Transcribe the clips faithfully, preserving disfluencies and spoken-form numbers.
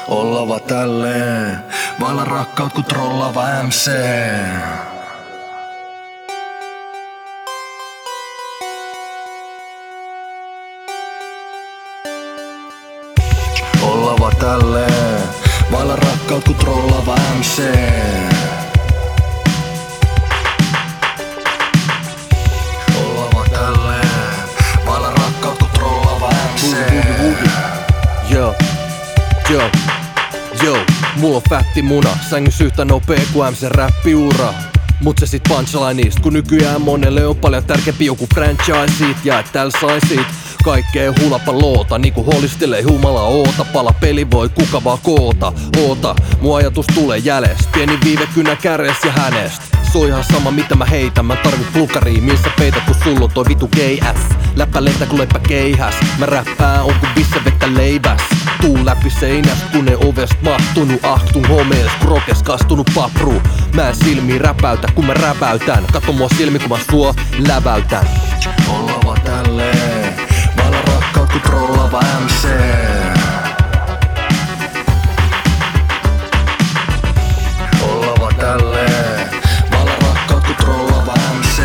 Ollava tälleen, vailla rakkaut ku trollava M C. Ollava tälleen, vailla rakkaut ku trollava M C. Ollava tälleen, vailla rakkaut ku trollava M C. Joo, joo, joo, mulla on fätti muna, sängys yhtä nopee kuin M C räppiura. Mut se sit punchlineista, kun nykyään monelle on paljon tärkeämpi joku franchiseit. Ja et täällä saisit kaikkea hulapa loota, niinku holistelee humala oota. Pala peli voi kuka vaan koota, oota, mun ajatus tulee jäljestä. Pieni viivekynä käres ja hänestä. Se on ihan sama mitä mä heitän, mä tarvit plukaria, missä peität kun sulla on toi vitu G S. Läppä lentää kun leppä keihäs, mä räppään on kun visse vettä leiväs. Tuu läpi seinäst kun ne ovest mahtunut, ahtun homees, krokes kastunut papru. Mä en silmiin räpäytä kun mä räpäytän, katso mua silmi kun mä sua läväytän. Ollava tälleen, vailla rakkaut ku trollava M C. Ollava tälleen, vailla rakkaut ku trollava M C.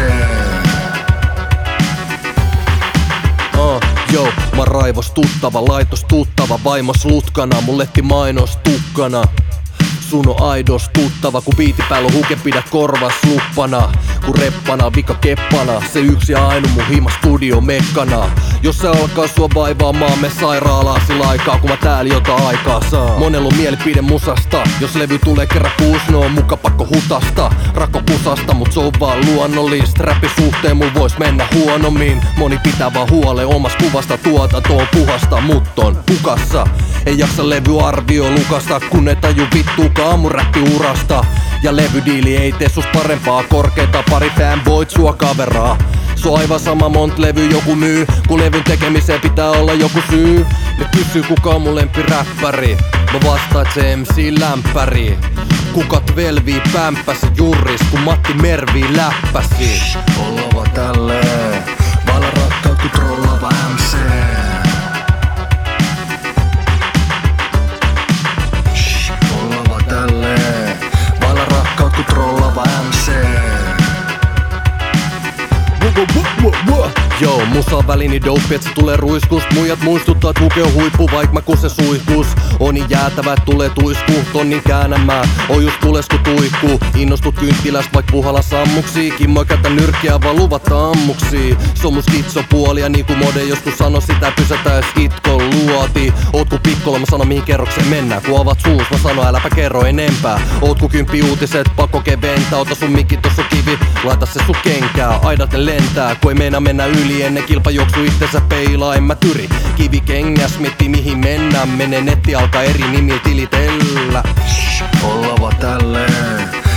Uh, joo, mä raivos tuttava, laitos tuttava, vaimos lutkana, mun letti mainos tukkana. Sun on aidos tuttava, kun biiti päällä on huke, pidä korvas luppana. Kun reppana, vika keppana, se yksi ja ainu mun hima studio mekkana. Jos se alkaa sua vaivaamaan, me sairaalaa sillä aikaa, kun mä täällä jotain aikaa saa. Monella on mielipide musasta, jos levy tulee kerran kuusi, no on muka pakko hutasta. Rakko kusasta, mut se on vaan luonnollista. Räppi suhteen mul vois mennä huonommin. Moni pitää vaan huolen omas kuvasta, tuotantoon puhasta, mut on hukassa. Ei jaksa levy arvio lukasta, kun ne taju vittuukaan mun räppiurasta. Ja levydiili ei tee sus parempaa, korkeeta pari fanboyt sua kaveraa. Se on aivan sama mont levy joku myy, kun levyn tekemiseen pitää olla joku syy. Ne kysyy kuka on mun lempiräppäri, mä vastaan et se M C lämpäri. Kukat velvii pämppässä jurris, kun Matti Mervii läppäsi. Ollava tälleen, vailla rakkaut ku trollava M C. Ollava tälleen, vailla rakkaut ku trollava M C. Joo, musa on välini dope, et se tulee ruiskust. Muijat muistuttaa, et huke on huippu, vaik mä kun se suihkus. On niin jäätävä, et tulee tuisku, tonnin käännämää. On just tules ku tuikkuu. Innostut kynttilästä, vaik puhalla sammuksii. Kimmo käytä nyrkkiä, vaan luvatta ammuksia. Se on mun skitsopuolia, niinku mode joskus sano sitä. Pysätä skitkon luoti. Oot ku pikkola, mä sano mihin kerrokseen mennään. Kun avat suus, mä sano äläpä kerro enempää. Oot ku kymppi uutiset, pakko keventää. Ota sun mikki, tossa kivi, laita se sun kenkää. Aidat ne lentää, ku ei meina mennä yli. Ennen kilpajuoksu itsensä peilaa, en mä tyri. Kivi kengäs, mietti mihin mennään. Mene netti, alkaa eri nimillä tilitellä. Ollava tälleen,